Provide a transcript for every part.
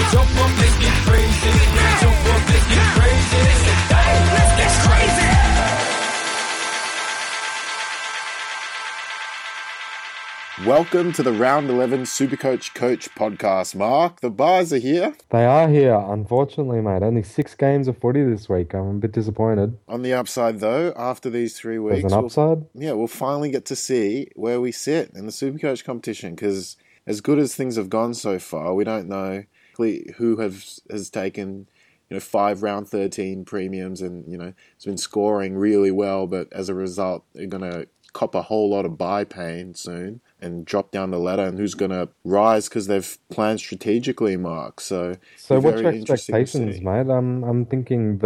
Jump up, let's get crazy. Jump up, let's get crazy. Hey, let's get crazy. Welcome to the Round 11 Supercoach Coach podcast, Mark. The bars are here. They are here, unfortunately, mate. Only 6 games of footy this week. I'm a bit disappointed. On the upside, though, after these 3 weeks... There's an upside? We'll finally get to see where we sit in the Supercoach competition, because as good as things have gone so far, we don't know who has taken 5 round 13 premiums and, has been scoring really well, but as a result, they're going to cop a whole lot of bye pain soon and drop down the ladder, and who's going to rise because they've planned strategically, Mark. So what's your expectations, mate? I'm thinking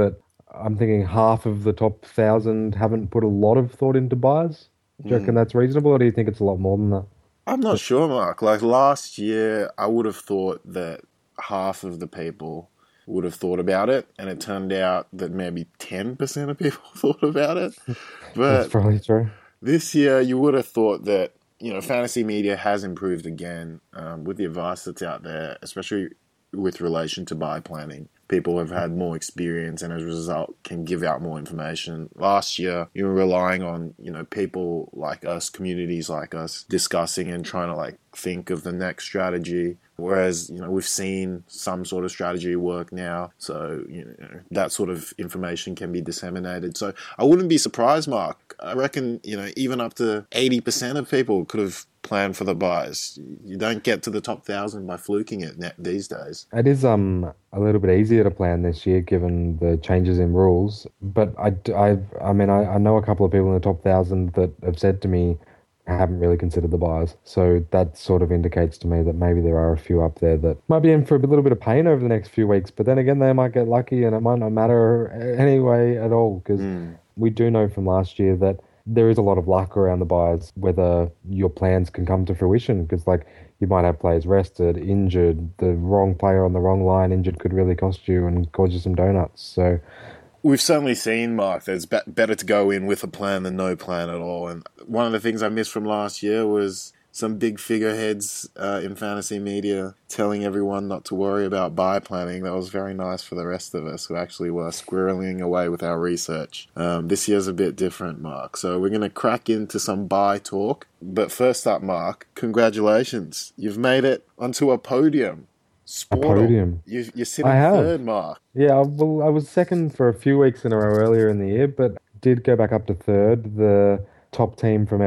half of the top 1,000 haven't put a lot of thought into buys. Do you reckon that's reasonable, or do you think it's a lot more than that? I'm not sure, Mark. Like last year, I would have thought that half of the people would have thought about it, and it turned out that maybe 10% of people thought about it. But that's probably true. This year, you would have thought that fantasy media has improved again with the advice that's out there, especially with relation to buy planning. People have had more experience and as a result can give out more information. Last year, you were relying on, people like us, communities like us, discussing and trying to think of the next strategy. Whereas, we've seen some sort of strategy work now. So, that sort of information can be disseminated. So I wouldn't be surprised, Mark. I reckon, even up to 80% of people could have planned for the buys. You don't get to the top 1,000 by fluking it these days. It is a little bit easier to plan this year given the changes in rules. But I know a couple of people in the top 1,000 that have said to me, I haven't really considered the buys. So that sort of indicates to me that maybe there are a few up there that might be in for a little bit of pain over the next few weeks. But then again, they might get lucky and it might not matter anyway at all, because we do know from last year that there is a lot of luck around the buys, whether your plans can come to fruition, because you might have players rested, injured, the wrong player on the wrong line injured could really cost you and cause you some donuts. So we've certainly seen, Mark, that it's better to go in with a plan than no plan at all. And one of the things I missed from last year was some big figureheads in fantasy media telling everyone not to worry about buy planning. That was very nice for the rest of us who actually were squirreling away with our research. This year's a bit different, Mark. So we're going to crack into some buy talk. But first up, Mark, congratulations. You've made it onto a podium. Sportle. You're sitting third, Mark. Yeah, well, I was second for a few weeks in a row earlier in the year, but did go back up to third. The top team from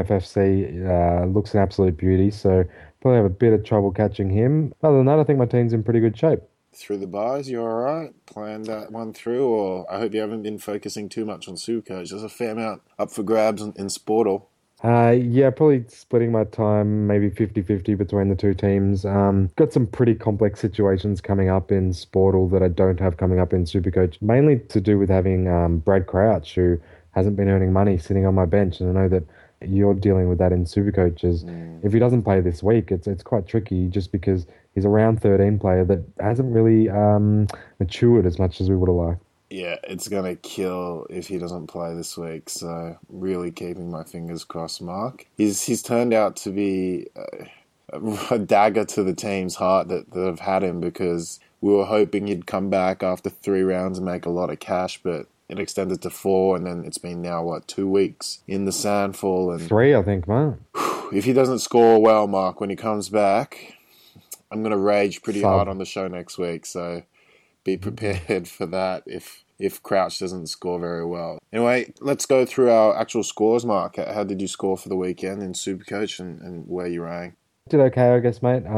FFC looks an absolute beauty, so probably have a bit of trouble catching him. Other than that, I think my team's in pretty good shape. Through the bars, you all right? Planned that one through, or I hope you haven't been focusing too much on Supercoach. There's a fair amount up for grabs in Sportle. Yeah, probably splitting my time maybe 50-50 between the two teams. Got some pretty complex situations coming up in Sportle that I don't have coming up in Supercoach, mainly to do with having Brad Crouch, who hasn't been earning money sitting on my bench, and I know that you're dealing with that in Supercoaches. If he doesn't play this week, it's quite tricky just because he's a round 13 player that hasn't really matured as much as we would have liked. Yeah, it's going to kill if he doesn't play this week, so really keeping my fingers crossed, Mark. He's turned out to be a dagger to the team's heart that have had him, because we were hoping he'd come back after 3 rounds and make a lot of cash, but it extended to 4, and then it's been now, 2 weeks in the sandfall. And 3, I think, man. If he doesn't score well, Mark, when he comes back, I'm going to rage pretty hard on the show next week, so be prepared for that if Crouch doesn't score very well. Anyway, let's go through our actual scores, Mark. How did you score for the weekend in Supercoach and where you rang? Did okay, I guess, mate.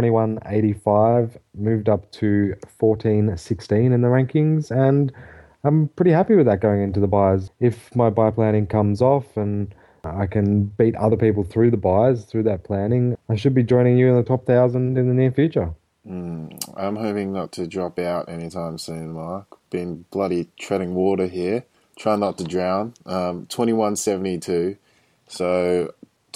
21.85, moved up to 14.16 in the rankings, and I'm pretty happy with that going into the buys. If my buy planning comes off and I can beat other people through the buys, through that planning, I should be joining you in the top 1,000 in the near future. I'm hoping not to drop out anytime soon, Mark. Been bloody treading water here. Try not to drown. 21.72, so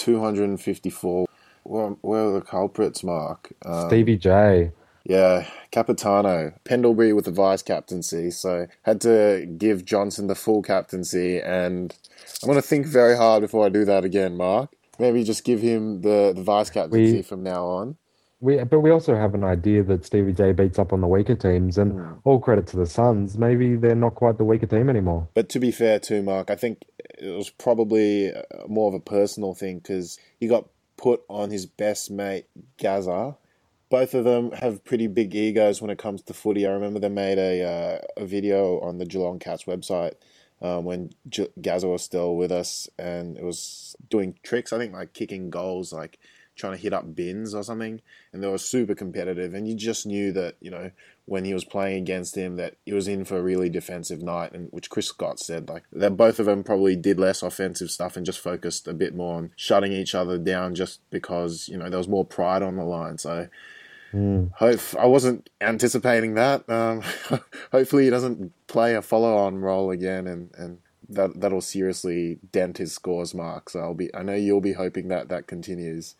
254. Where are the culprits, Mark? Stevie J. Yeah, Capitano. Pendlebury with the vice captaincy, so had to give Johnson the full captaincy, and I'm going to think very hard before I do that again, Mark. Maybe just give him the vice captaincy from now on. But we also have an idea that Stevie J beats up on the weaker teams, and Mm. all credit to the Suns. Maybe they're not quite the weaker team anymore. But to be fair too, Mark, I think it was probably more of a personal thing because he got put on his best mate, Gaza. Both of them have pretty big egos when it comes to footy. I remember they made a video on the Geelong Cats website when Gaza was still with us, and it was doing tricks. I think like kicking goals, like trying to hit up bins or something, and they were super competitive. And you just knew that when he was playing against him that he was in for a really defensive night, and which Chris Scott said like that both of them probably did less offensive stuff and just focused a bit more on shutting each other down just because there was more pride on the line. So. Mm. I wasn't anticipating that. Hopefully, he doesn't play a follow-on role again, and that'll seriously dent his scores, Mark. So I know you'll be hoping that that continues.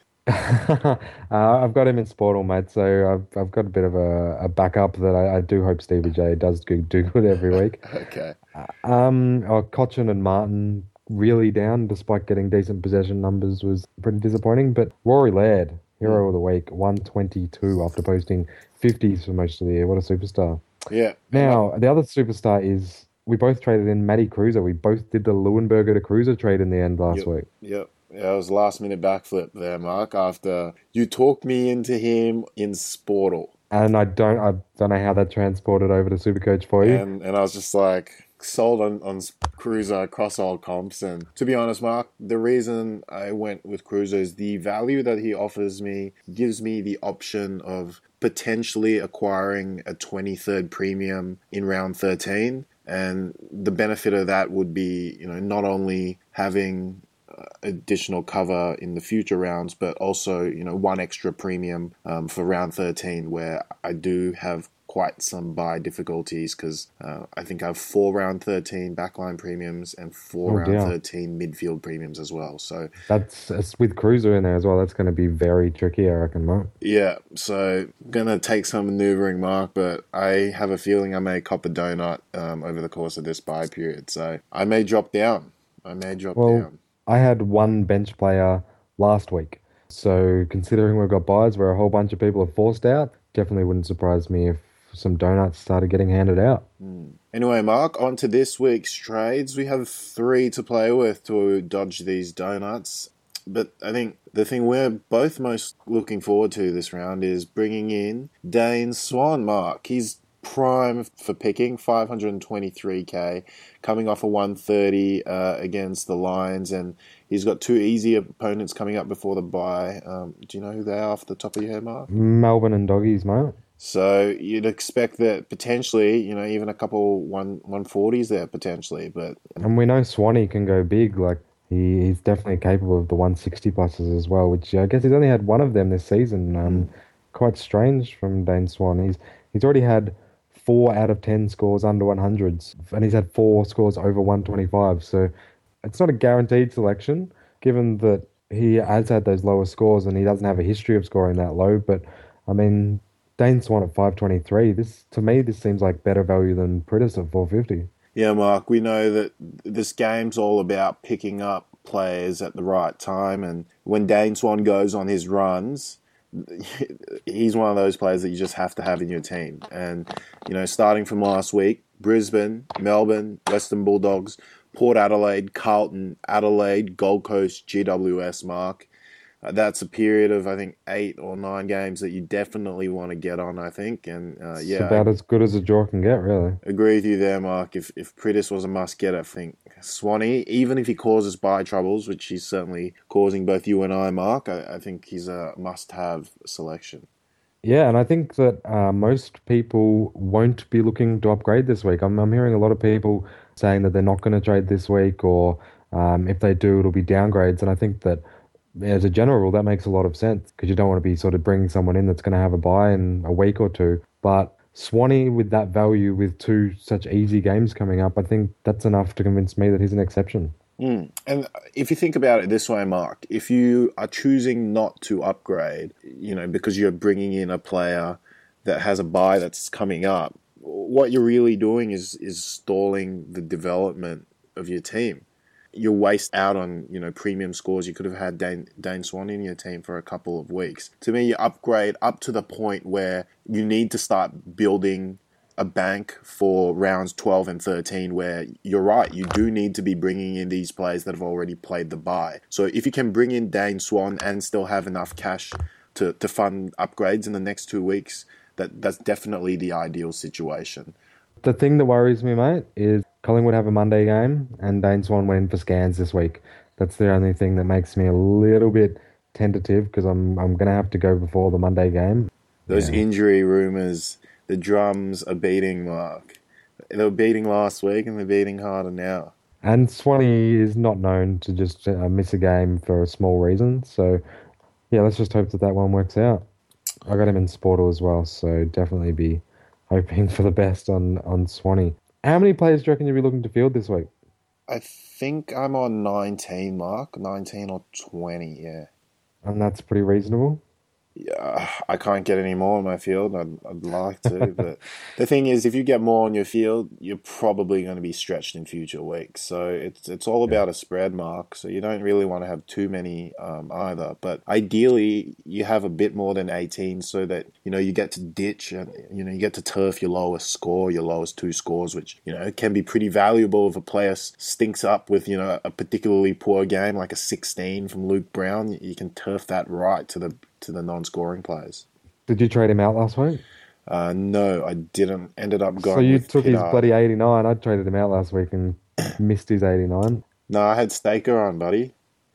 I've got him in Sportal, mate, so I've got a bit of a backup that I do hope Stevie J does do good every week. Okay. Cochin and Martin really down despite getting decent possession numbers was pretty disappointing. But Rory Laird, hero of the week, 122 after posting 50s for most of the year. What a superstar. Yeah. Now, the other superstar is we both traded in Matty Cruiser. We both did the Leuenberger to Cruiser trade in the end last Yep. week. Yep. Yeah, it was last minute backflip there, Mark. After you talked me into him in Sportal, And I don't know how that transported over to Supercoach for you. and I was just like sold on Cruiser across all comps. And to be honest, Mark, the reason I went with Cruiser is the value that he offers me gives me the option of potentially acquiring a 23rd premium in round 13. And the benefit of that would be, not only having additional cover in the future rounds, but also, one extra premium for round 13 where I do have quite some buy difficulties because I think I have 4 round 13 backline premiums and 4 Oh round dear. 13 midfield premiums as well. So It's with Cruiser in there as well. That's going to be very tricky, I reckon, Mark. yeah, so gonna take some maneuvering, Mark, but I have a feeling I may cop a donut over the course of this buy period. So I may drop down. I may drop Well, down. I had one bench player last week. So considering we've got buys where a whole bunch of people are forced out, definitely wouldn't surprise me if some donuts started getting handed out. Anyway, Mark, on to this week's trades. We have 3 to play with to dodge these donuts. But I think the thing we're both most looking forward to this round is bringing in Dane Swan, Mark. He's prime for picking, 523k, coming off a 130 against the Lions, and he's got 2 easy opponents coming up before the bye. Do you know who they are off the top of your head, Mark? Melbourne and Doggies, mate. So you'd expect that potentially, even a couple 140s there potentially, but And we know Swanee can go big. Like he's definitely capable of the 160 pluses as well, which I guess he's only had one of them this season. Quite strange from Dane Swan. He's already had 4 out of 10 scores under 100s, and he's had 4 scores over 125. So it's not a guaranteed selection, given that he has had those lower scores and he doesn't have a history of scoring that low. But I mean, Dane Swan at 523. This seems like better value than Pritis at 450. yeah, Mark, we know that this game's all about picking up players at the right time, and when Dane Swan goes on his runs, he's one of those players that you just have to have in your team. And, starting from last week, Brisbane, Melbourne, Western Bulldogs, Port Adelaide, Carlton, Adelaide, Gold Coast, GWS, Mark. That's a period of, I think, 8 or 9 games that you definitely want to get on, I think. And, It's yeah, about as good as a draw can get, really. agree with you there, Mark. If Pritis was a must-get, I think Swanee, even if he causes buy troubles, which he's certainly causing both you and I, Mark, I think he's a must-have selection. Yeah, and I think that most people won't be looking to upgrade this week. I'm hearing a lot of people saying that they're not going to trade this week, or if they do, it'll be downgrades. And I think that as a general rule, that makes a lot of sense because you don't want to be sort of bringing someone in that's going to have a buy in a week or two. But Swanee with that value, with 2 such easy games coming up, I think that's enough to convince me that he's an exception. And if you think about it this way, Mark, if you are choosing not to upgrade, because you're bringing in a player that has a buy that's coming up, what you're really doing is stalling the development of your team. you'll waste out on, premium scores. You could have had Dane Swan in your team for a couple of weeks. To me, you upgrade up to the point where you need to start building a bank for rounds 12 and 13, where you're right, you do need to be bringing in these players that have already played the bye. So if you can bring in Dane Swan and still have enough cash to fund upgrades in the next 2 weeks, that's definitely the ideal situation. The thing that worries me, mate, is Collingwood have a Monday game and Dane Swan went in for scans this week. That's the only thing that makes me a little bit tentative, because I'm going to have to go before the Monday game. Those injury rumours, the drums are beating, Mark. They were beating last week and they're beating harder now. And Swanee is not known to just miss a game for a small reason. So, yeah, let's just hope that one works out. I got him in Sportal as well, so definitely be hoping for the best on Swanee. How many players do you reckon you'll be looking to field this week? I think I'm on 19, Mark. 19 or 20, yeah. And that's pretty reasonable. Yeah, I can't get any more on my field. I'd like to, but the thing is, if you get more on your field, you're probably going to be stretched in future weeks. So it's all about a spread, Mark. So you don't really want to have too many either. But ideally, you have a bit more than 18, so that you get to ditch and you get to turf your lowest score, your lowest 2 scores, which can be pretty valuable if a player stinks up with a particularly poor game like a 16 from Luke Brown. You can turf that right to the non-scoring players. Did you trade him out last week? No, I didn't. Ended up going. So you with took his Pittard. bloody 89. I traded him out last week and missed his 89. No, I had Staker on, buddy.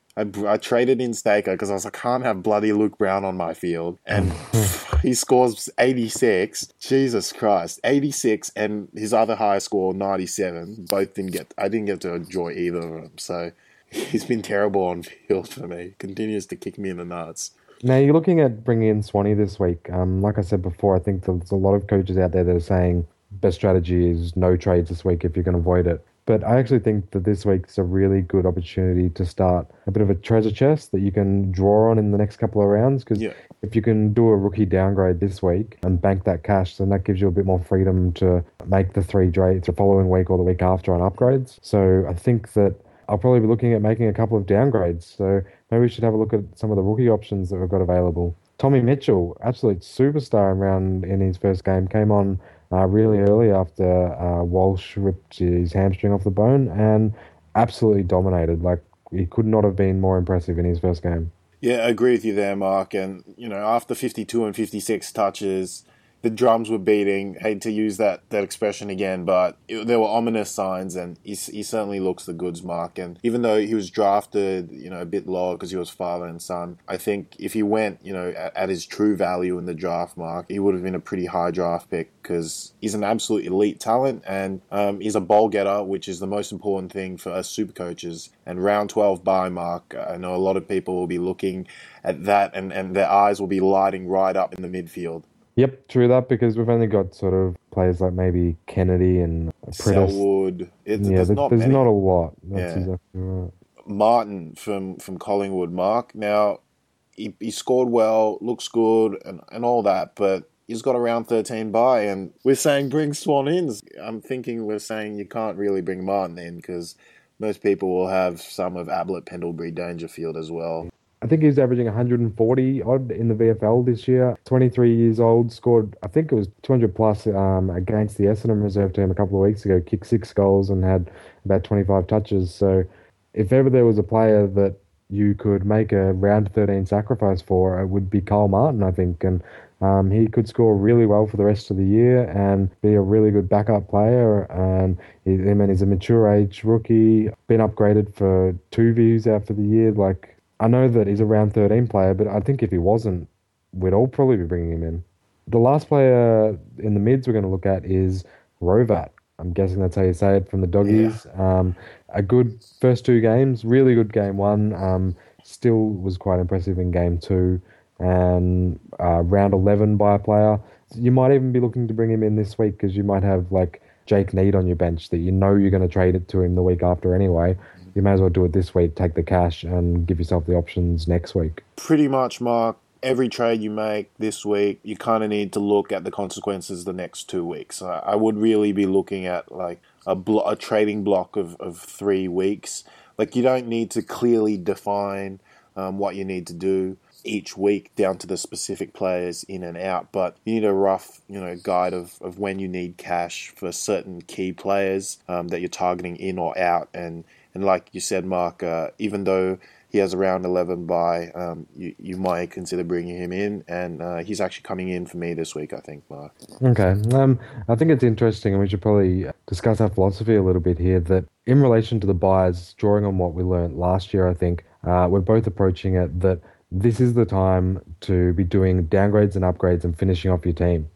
I traded in Staker because I was like, I can't have bloody Luke Brown on my field, and he scores 86. Jesus Christ, 86, and his other high score 97. I didn't get to enjoy either of them. So he's been terrible on field for me. Continues to kick me in the nuts. Now, you're looking at bringing in Swanee this week. Like I said before, I think there's a lot of coaches out there that are saying best strategy is no trades this week if you can avoid it. But I actually think that this week is a really good opportunity to start a bit of a treasure chest that you can draw on in the next couple of rounds. Because if you can do a rookie downgrade this week and bank that cash, then that gives you a bit more freedom to make the 3 trades the following week or the week after on upgrades. So I think that I'll probably be looking at making a couple of downgrades. So maybe we should have a look at some of the rookie options that we've got available. Tommy Mitchell, absolute superstar in his first game, came on really early after Walsh ripped his hamstring off the bone and absolutely dominated. Like, he could not have been more impressive in his first game. Yeah, I agree with you there, Mark. And, after 52 and 56 touches, the drums were beating. Hate to use that expression again, but there were ominous signs, and he certainly looks the goods, Mark. And even though he was drafted, a bit lower because he was father and son, I think if he went, at his true value in the draft, Mark, he would have been a pretty high draft pick because he's an absolute elite talent, and he's a ball getter, which is the most important thing for us super coaches. And round 12 bye, Mark, I know a lot of people will be looking at that, and their eyes will be lighting right up in the midfield. Yep, true that, because we've only got sort of players like maybe Kennedy and Selwood. There's not a lot. That's exactly right. Martin from Collingwood, Mark. Now, he scored well, looks good, and all that, but he's got a round 13 bye, and we're saying bring Swan in. I'm thinking we're saying you can't really bring Martin in because most people will have some of Ablett, Pendlebury, Dangerfield as well. I think he's averaging 140 odd in the VFL this year. 23 years old, scored, I think it was 200 plus against the Essendon reserve team a couple of weeks ago, kicked 6 goals and had about 25 touches. So if ever there was a player that you could make a round 13 sacrifice for, it would be Kyle Martin, I think. And he could score really well for the rest of the year and be a really good backup player. And he's a mature age rookie, been upgraded for 2 views out for the year. Like, I know that he's a round 13 player, but I think if he wasn't, we'd all probably be bringing him in. The last player in the mids we're going to look at is Rovat. I'm guessing that's how you say it, from the Doggies. Yeah. A good first 2 games, really good game 1. Still was quite impressive in game 2. And round 11 by a player. You might even be looking to bring him in this week because you might have like Jake Need on your bench that you know you're going to trade it to him the week after anyway. You may as well do it this week, take the cash, and give yourself the options next week. Pretty much, Mark. Every trade you make this week, you kind of need to look at the consequences the next 2 weeks. I would really be looking at like a trading block of 3 weeks Like, you don't need to clearly define what you need to do each week down to the specific players in and out, but you need a rough, guide of when you need cash for certain key players that you're targeting in or out. And like you said, Mark, even though he has a round 11 bye, you might consider bringing him in, and he's actually coming in for me this week, I think, Mark. Okay. I think it's interesting, and we should probably discuss our philosophy a little bit here. That in relation to the buys, drawing on what we learnt last year, I think we're both approaching it that this is the time to be doing downgrades and upgrades and finishing off your team.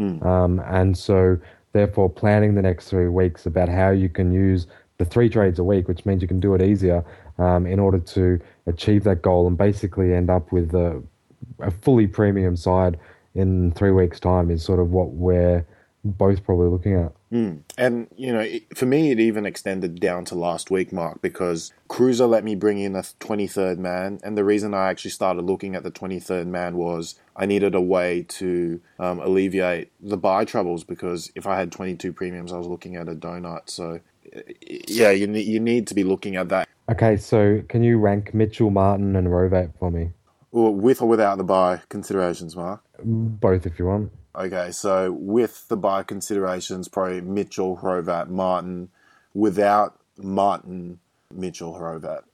And so, therefore, planning the next 3 weeks about how you can use the 3 trades a week, which means you can do it easier in order to achieve that goal and basically end up with a fully premium side in 3 weeks' time is sort of what we're both probably looking at. And, for me, it even extended down to last week, Mark, because Cruiser let me bring in a 23rd man. And the reason I actually started looking at the 23rd man was I needed a way to alleviate the buy troubles, because if I had 22 premiums, I was looking at a donut. So, yeah, you need to be looking at that. Okay, so can you rank Mitchell, Martin, and Rovate for me? With or without the buy considerations, Mark? Both, if you want. Okay, so with the buy considerations, probably Mitchell, Hrovat, Martin. Without Martin, Mitchell, Hrovat.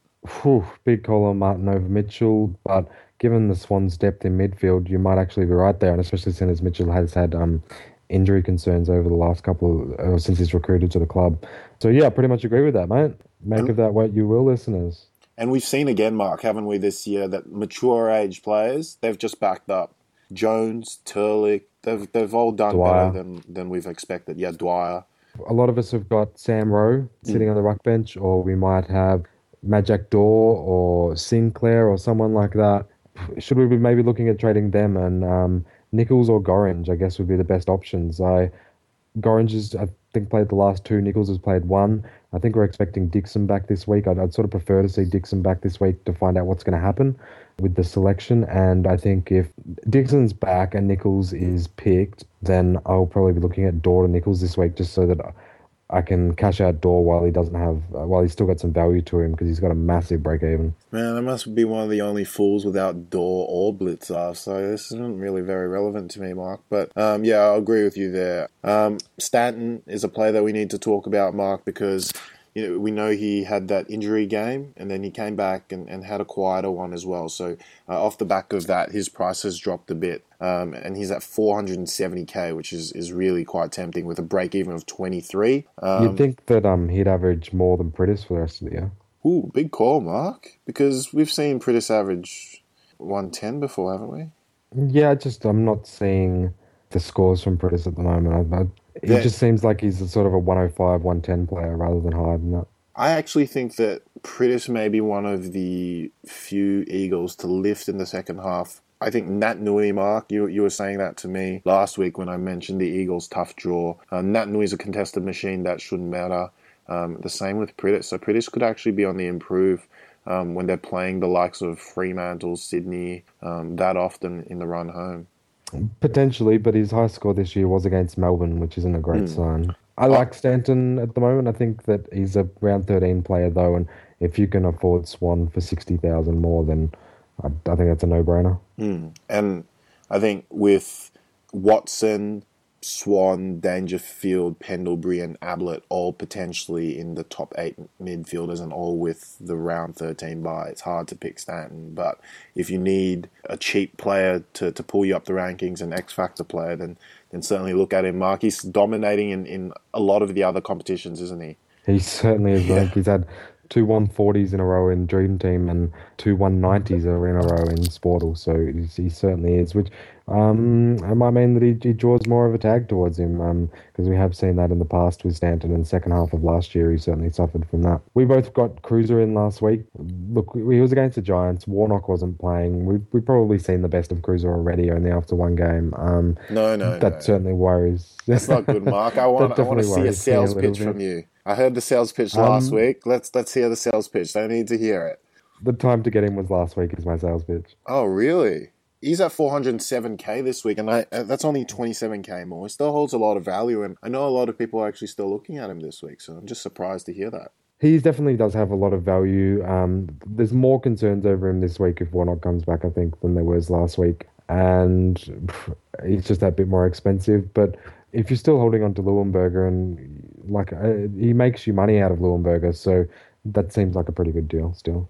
Big call on Martin over Mitchell, but given the Swans' depth in midfield, you might actually be right there, and especially since Mitchell has had injury concerns over the last since he's recruited to the club. So yeah, I pretty much agree with that, mate. Make of that what you will, listeners. And we've seen again, Mark, haven't we, this year, that mature age players, they've just backed up. Jones, Turlick, they've all done Dwyer. better than we've expected. Yeah, Dwyer. A lot of us have got Sam Rowe sitting on the ruck bench, or we might have Majak Daw or Sinclair or someone like that. Should we be maybe looking at trading them? And Nichols or Gorringe, I guess, would be the best options. Gorringe has, I think, played the last 2. Nichols has played 1. I think we're expecting Dixon back this week. I'd sort of prefer to see Dixon back this week to find out what's going to happen with the selection. And I think if Dixon's back and Nichols is picked, then I'll probably be looking at Daw to Nichols this week, just so that I can cash out Daw while he's still got some value to him, because he's got a massive break even. Man, I must be one of the only fools without Daw or Blitzer, so this isn't really very relevant to me, Mark. But yeah, I'll agree with you there. Stanton is a player that we need to talk about, Mark, because we know he had that injury game, and then he came back and had a quieter one as well. So off the back of that, his price has dropped a bit, and he's at 470k, which is really quite tempting with a break even of 23. You'd think that he'd average more than Pritis for the rest of the year. Ooh, big call, Mark, because we've seen Pritis average 110 before, haven't we? Yeah, I'm not seeing the scores from Pritis at the moment. It just seems like he's a sort of a 105, 110 player rather than higher than that. I actually think that Pritis may be one of the few Eagles to lift in the second half. I think Nat Nui, Mark, you were saying that to me last week when I mentioned the Eagles' tough draw. Nat Nui is a contested machine that shouldn't matter. The same with Pritis. So Pritis could actually be on the improve when they're playing the likes of Fremantle, Sydney, that often in the run home. Potentially, but his high score this year was against Melbourne, which isn't a great sign. I like Stanton at the moment. I think that he's a round 13 player, though, and if you can afford Swan for 60,000 more, then I think that's a no-brainer. And I think with Watson, Swan, Dangerfield, Pendlebury, and Ablett all potentially in the top 8 midfielders and all with the round 13 bye, it's hard to pick Stanton. But if you need a cheap player to pull you up the rankings, an X-Factor player, then certainly look at him, Mark. He's dominating in a lot of the other competitions, isn't he? He certainly is. Yeah. He's had 2 140s in a row in Dream Team and 2 190s in a row in Sportal, so he certainly is, which I might mean that he draws more of a tag towards him, because we have seen that in the past with Stanton in the second half of last year. He certainly suffered from that. We both got Cruiser in last week. Look, he was against the Giants. Warnock wasn't playing. We've probably seen the best of Cruiser already, only after one game. That certainly worries. That's not good, Mark. I want to see a sales pitch from you. I heard the sales pitch last week. Let's hear the sales pitch. I need to hear it. The time to get him was last week is my sales pitch. Oh, really? He's at 407k this week, and that's only 27k more. He still holds a lot of value, and I know a lot of people are actually still looking at him this week, so I'm just surprised to hear that. He definitely does have a lot of value. There's more concerns over him this week if Warnock comes back, I think, than there was last week. And he's just that bit more expensive. But if you're still holding on to Leuenberger and he makes you money out of Leuenberger, so that seems like a pretty good deal still.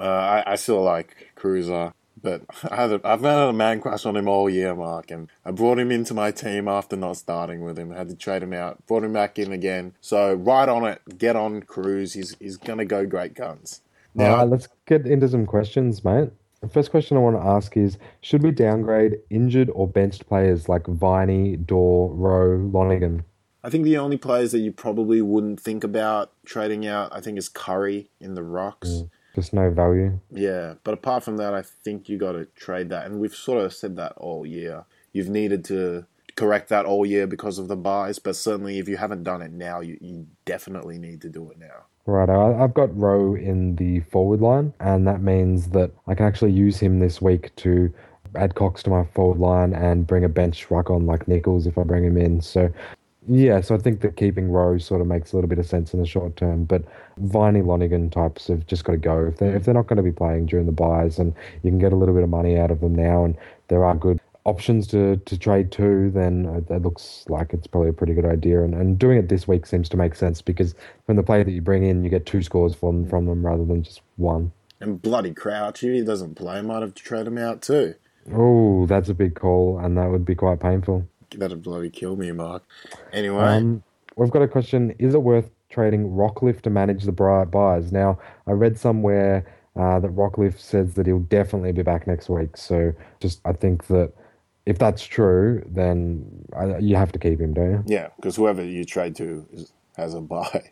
I still like Cruiser, but I've had a man crush on him all year, Mark, and I brought him into my team after not starting with him. I had to trade him out, brought him back in again. So right on it, get on Cruz. He's gonna go great guns. All right, Now, let's get into some questions, mate. The first question I want to ask is, should we downgrade injured or benched players like Viney, Dorr, Rowe, Lonigan? I think the only players that you probably wouldn't think about trading out, I think, is Curry in the Rocks. Just no value. Yeah, but apart from that, I think you got to trade that, and we've sort of said that all year. You've needed to correct that all year because of the buys, but certainly if you haven't done it now, you definitely need to do it now. Right, I've got Rowe in the forward line, and that means that I can actually use him this week to add Cox to my forward line and bring a bench ruck on like Nichols if I bring him in. So, yeah, so I think that keeping Rowe sort of makes a little bit of sense in the short term, but Viney, Lonigan types have just got to go. If they're not going to be playing during the buys and you can get a little bit of money out of them now and there are good options to trade to, then it looks like it's probably a pretty good idea. And doing it this week seems to make sense because from the player that you bring in, you get two scores from them rather than just one. And bloody Crouch, if he doesn't play, might have to trade him out too. Oh, that's a big call, and that would be quite painful. That'd bloody kill me, Mark. Anyway, We've got a question. Is it worth trading Rockcliffe to manage the buys? Now, I read somewhere that Rockcliffe says that he'll definitely be back next week. So I think that if that's true, then you have to keep him, don't you? yeah, because whoever you trade to has a buy.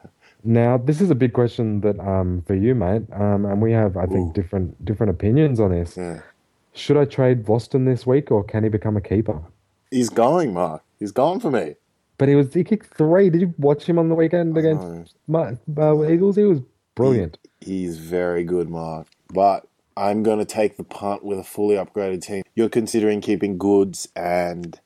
Now, this is a big question that for you, mate, and we have, I think, different opinions on this. Yeah. Should I trade Voston this week, or can he become a keeper? He's going, Mark. He's gone for me. But he kicked 3. Did you watch him on the weekend against Eagles? He was brilliant. He's very good, Mark. But I'm going to take the punt with a fully upgraded team. You're considering keeping Goods and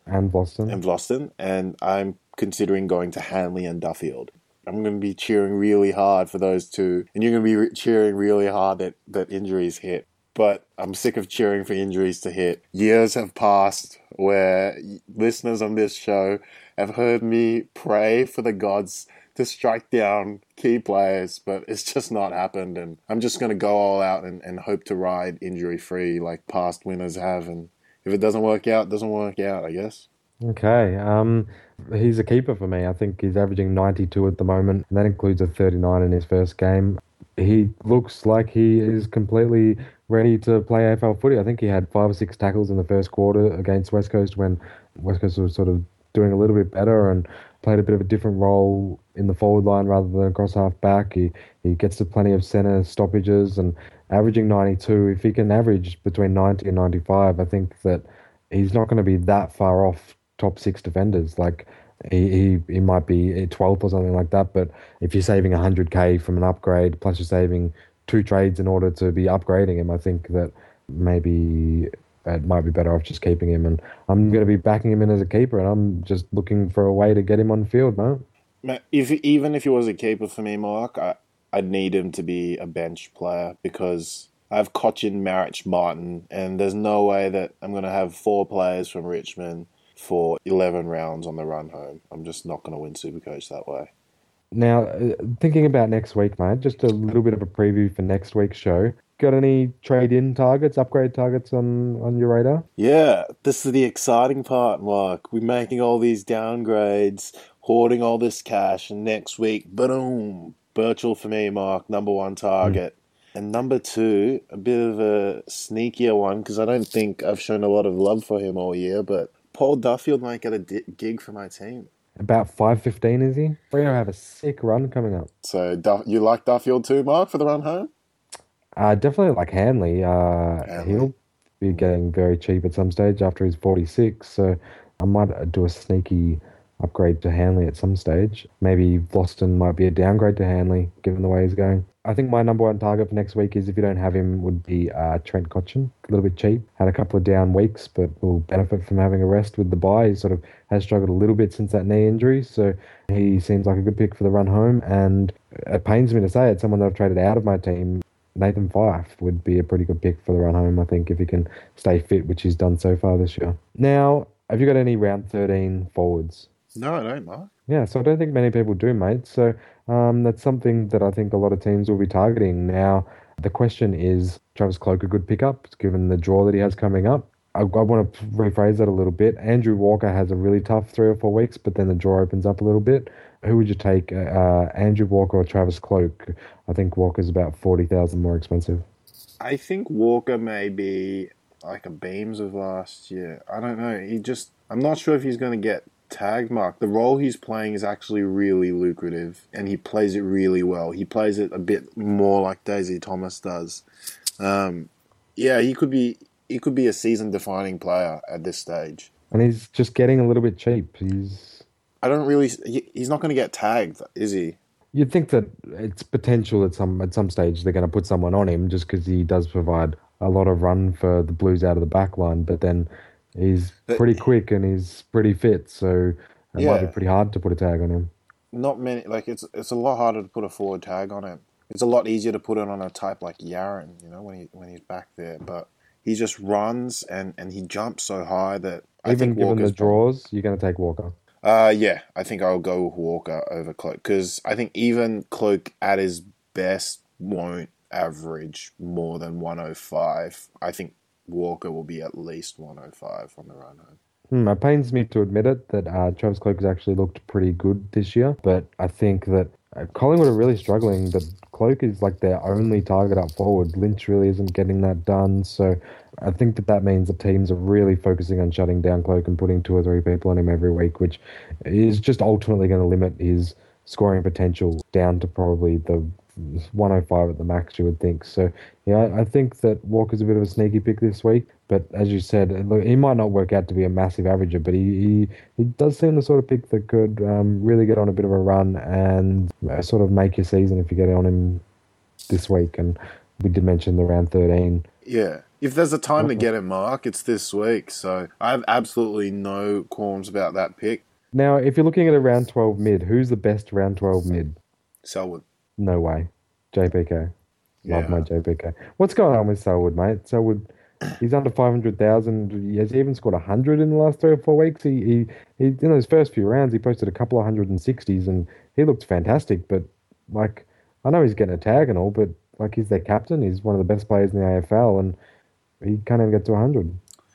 Voston. and I'm considering going to Hanley and Duffield. I'm going to be cheering really hard for those two, and you're going to be cheering really hard that injuries hit. But I'm sick of cheering for injuries to hit. Years have passed where listeners on this show have heard me pray for the gods to strike down key players, but it's just not happened. And I'm just going to go all out and hope to ride injury-free like past winners have. And if it doesn't work out, it doesn't work out, I guess. Okay. He's a keeper for me. I think he's averaging 92 at the moment, and that includes a 39 in his first game. He looks like he is completely ready to play AFL footy. I think he had 5 or 6 tackles in the first quarter against West Coast when West Coast was sort of doing a little bit better and played a bit of a different role in the forward line rather than across half back. He gets to plenty of centre stoppages and averaging 92. If he can average between 90 and 95, I think that he's not going to be that far off top 6 defenders. Like he might be 12th or something like that, but if you're saving 100K from an upgrade, plus you're saving 2 trades in order to be upgrading him, I think that maybe it might be better off just keeping him. And I'm going to be backing him in as a keeper, and I'm just looking for a way to get him on field, man. Even if he was a keeper for me, Mark, I'd need him to be a bench player because I have Cochin, Marich, Martin, and there's no way that I'm going to have 4 players from Richmond for 11 rounds on the run home. I'm just not going to win Supercoach that way. Now, thinking about next week, mate, just a little bit of a preview for next week's show. Got any trade-in targets, upgrade targets on your radar? Yeah, this is the exciting part, Mark. We're making all these downgrades, hoarding all this cash, and next week, boom, Birchall for me, Mark, number 1 target. And number 2, a bit of a sneakier one, because I don't think I've shown a lot of love for him all year, but Paul Duffield might get a gig for my team. About 5:15, is he? We're going to have a sick run coming up. So you like Duffield too, Mark, for the run home? Definitely like Hanley. Hanley. He'll be getting very cheap at some stage after he's 46, so I might do a sneaky upgrade to Hanley at some stage. Maybe Vlastuin might be a downgrade to Hanley, given the way he's going. I think my number one target for next week is, if you don't have him, would be Trent Cotchin. A little bit cheap. Had a couple of down weeks, but will benefit from having a rest with the bye. He sort of has struggled a little bit since that knee injury, so he seems like a good pick for the run home. And it pains me to say it, someone that I've traded out of my team, Nathan Fyfe, would be a pretty good pick for the run home, I think, if he can stay fit, which he's done so far this year. Now, have you got any round 13 forwards? No, I don't, Mark. Yeah, so I don't think many people do, mate. So that's something that I think a lot of teams will be targeting. Now, the question is, Travis Cloak a good pickup, given the draw that he has coming up? I want to rephrase that a little bit. Andrew Walker has a really tough 3 or 4 weeks, but then the draw opens up a little bit. Who would you take, Andrew Walker or Travis Cloak? I think Walker's about 40,000 more expensive. I think Walker may be like a Beams of last year. I don't know. I'm not sure if he's going to get tagged, Mark. The role he's playing is actually really lucrative, and he plays it really well. He plays it a bit more like Daisy Thomas does. Yeah, he could be a season-defining player at this stage. And he's just getting a little bit cheap. He's not going to get tagged, is he? You'd think that it's potential at some stage they're going to put someone on him, just because he does provide a lot of run for the Blues out of the back line, but then he's pretty quick and he's pretty fit, so it might be pretty hard to put a tag on him. Not many, like it's a lot harder to put a forward tag on him. It's a lot easier to put it on a type like Yaron, when he's back there, but he just runs and he jumps so high that I Even think given Walker's the draws, you're going to take Walker. Yeah, I think I'll go with Walker over Cloak, because I think even Cloak at his best won't average more than 105. I think Walker will be at least 105 on the run home. It pains me to admit it that Travis Cloak has actually looked pretty good this year, but I think that Collingwood are really struggling, but Cloak is like their only target up forward. Lynch really isn't getting that done, so I think that means that teams are really focusing on shutting down Cloak and putting 2 or 3 people on him every week, which is just ultimately going to limit his scoring potential down to probably the 105 at the max, you would think. So, yeah, I think that Walker's a bit of a sneaky pick this week. But as you said, look, he might not work out to be a massive averager, but he does seem the sort of pick that could really get on a bit of a run and sort of make your season if you get on him this week. And we did mention the round 13. Yeah. If there's a time to get him, Mark, it's this week. So I have absolutely no qualms about that pick. Now, if you're looking at a round 12 mid, who's the best round 12 mid? Selwood. No way. JPK. Love Yeah. my JPK. What's going on with Selwood, mate? Selwood, he's under 500,000. Has he even scored 100 in the last 3 or 4 weeks? He in his first few rounds, he posted a couple of 160s, and he looked fantastic. But, like, I know he's getting a tag and all, but, like, he's their captain. He's one of the best players in the AFL, and he can't even get to 100.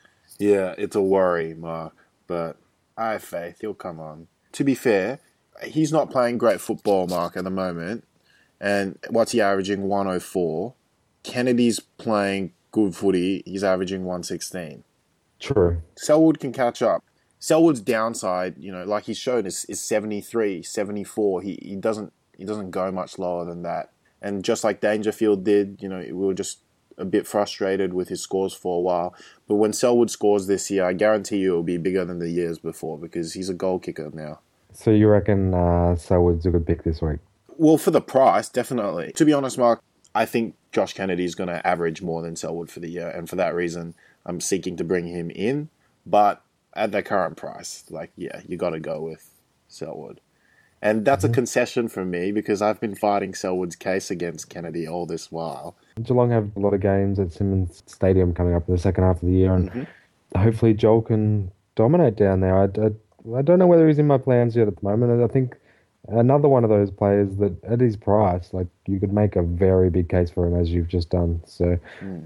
Yeah, it's a worry, Mark, but I have faith. He'll come on. To be fair, he's not playing great football, Mark, at the moment. And what's he averaging? 104. Kennedy's playing good footy. He's averaging 116. True. Selwood can catch up. Selwood's downside, like he's shown, is 73, 74. He doesn't go much lower than that. And just like Dangerfield did, we were just a bit frustrated with his scores for a while. But when Selwood scores this year, I guarantee you it'll be bigger than the years before, because he's a goal kicker now. So you reckon Selwood's a good pick this week? Well, for the price, definitely. To be honest, Mark, I think Josh Kennedy is going to average more than Selwood for the year. And for that reason, I'm seeking to bring him in. But at the current price, you got to go with Selwood. And that's a concession from me, because I've been fighting Selwood's case against Kennedy all this while. Geelong have a lot of games at Simmons Stadium coming up in the second half of the year, and hopefully Joel can dominate down there. I don't know whether he's in my plans yet at the moment. I think another one of those players that at his price, you could make a very big case for him, as you've just done. So,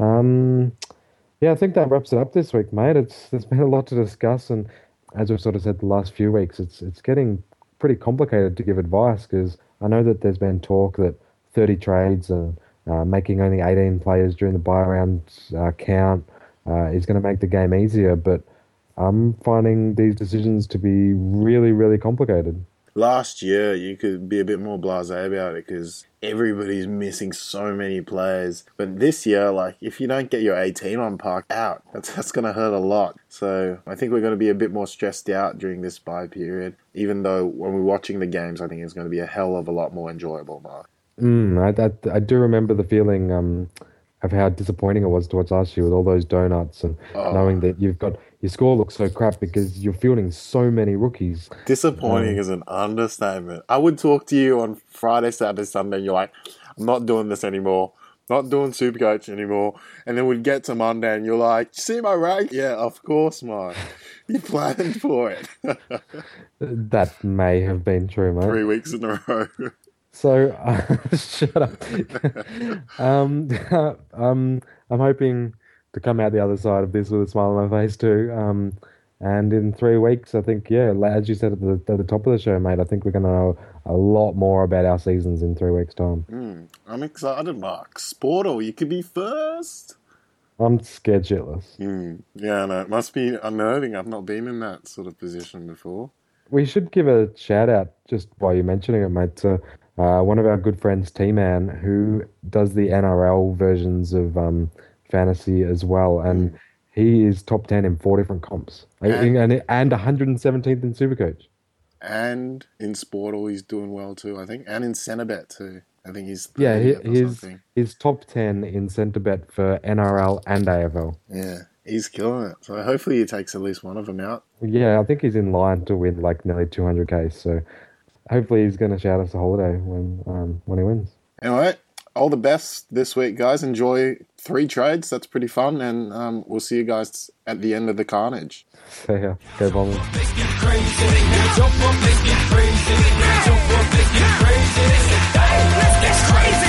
I think that wraps it up this week, mate. There's been a lot to discuss, and as we've sort of said the last few weeks, it's getting pretty complicated to give advice, because I know that there's been talk that 30 trades and making only 18 players during the buy round count is going to make the game easier, but I'm finding these decisions to be really, really complicated. last year you could be a bit more blasé about it because everybody's missing so many players. But this year, like, if you don't get your 18 on park out, that's going to hurt a lot. So I think we're going to be a bit more stressed out during this bye period, even though when we're watching the games, I think it's going to be a hell of a lot more enjoyable, Mark. I do remember the feeling of how disappointing it was to watch last year with all those donuts and knowing that you've got your score looks so crap because you're fielding so many rookies. Disappointing is an understatement. I would talk to you on Friday, Saturday, Sunday, and you're like, I'm not doing this anymore. Not doing Supercoach anymore. And then we'd get to Monday and you're like, see my rank? Yeah, of course, Mark. You planned for it. That may have been true, mate. 3 weeks in a row. So, shut up. I'm hoping to come out the other side of this with a smile on my face too. And in 3 weeks, I think, yeah, as you said at the top of the show, mate, I think we're going to know a lot more about our seasons in 3 weeks' time. I'm excited, Mark. Sportal, you could be first. I'm scared shitless. Yeah, no, it must be unnerving. I've not been in that sort of position before. We should give a shout out, just while you're mentioning it, mate, to one of our good friends, T-Man, who does the NRL versions of fantasy as well. And he is top 10 in 4 different comps. And 117th in Supercoach. And in Sportal, he's doing well too, I think. And in Centrebet too. I think he's he's top 10 in Centrebet for NRL and AFL. Yeah, he's killing it. So hopefully he takes at least one of them out. Yeah, I think he's in line to win like nearly 200k. So hopefully he's going to shout us a holiday when he wins. Anyway, all the best this week, guys. Enjoy 3 trades. That's pretty fun. And we'll see you guys at the end of the carnage. See ya. Go Bombers. Jump up, let's get crazy. Jump up, let's get crazy. Hey, let's get crazy.